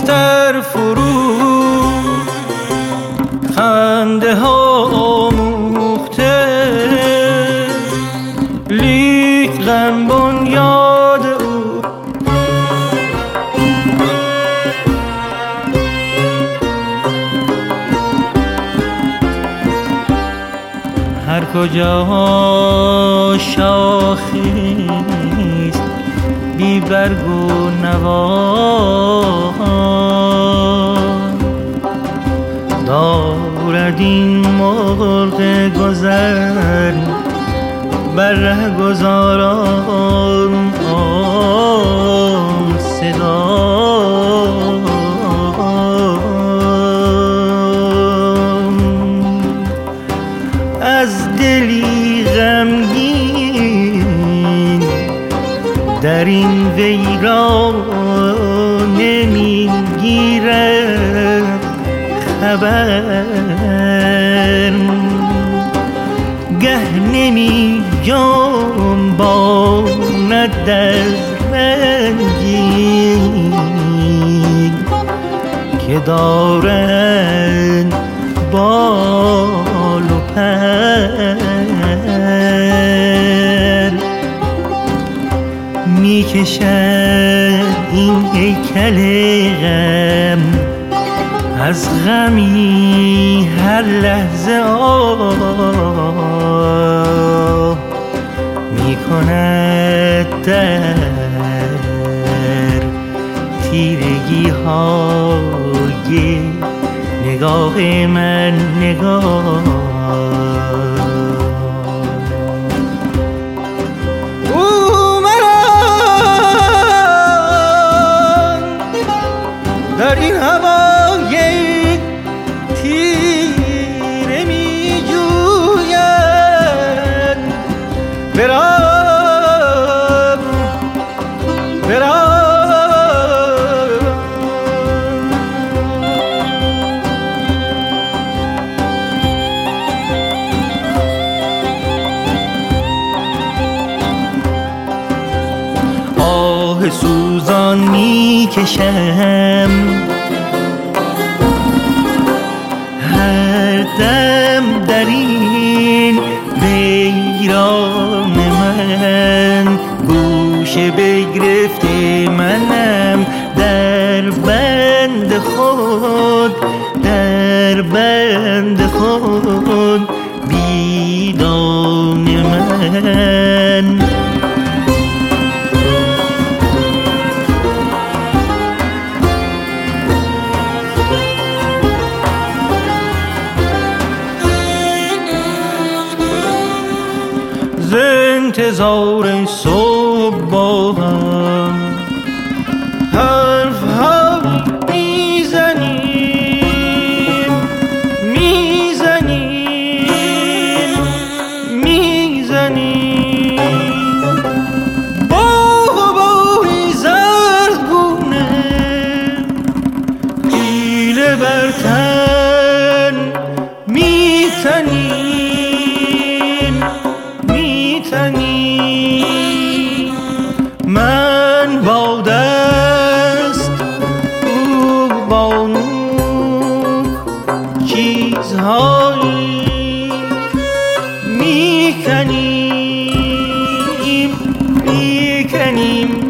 دفتر فرو خنده ها آموخته، لیک غم بنیاد او. هر کجا شاخیست بی برگ و نوا، دارد این مرغ گذر بر رهگذاران صدا. از دلی غمگین در این ویرانه میگیرد خبر، گه نمی جنباند از رنجی که دارند بال و پر. می کشد این هیکل غم از غمی هر لحظه آه می کند در تیرگی های نگاه من نگاه. در این هوای تیره می جوید، برم برم. آه سوزان می کشم هر دم در این ویران من، گوشه بگرفته منم در بند خود، در بند خود بیدان من. ز انتظار صبحم حرف ها میزنیم میزنیم میزنیم، باهی زردگونه پیله بر تن میتنیم. من با دست او با نوک چیزهایی میکنیم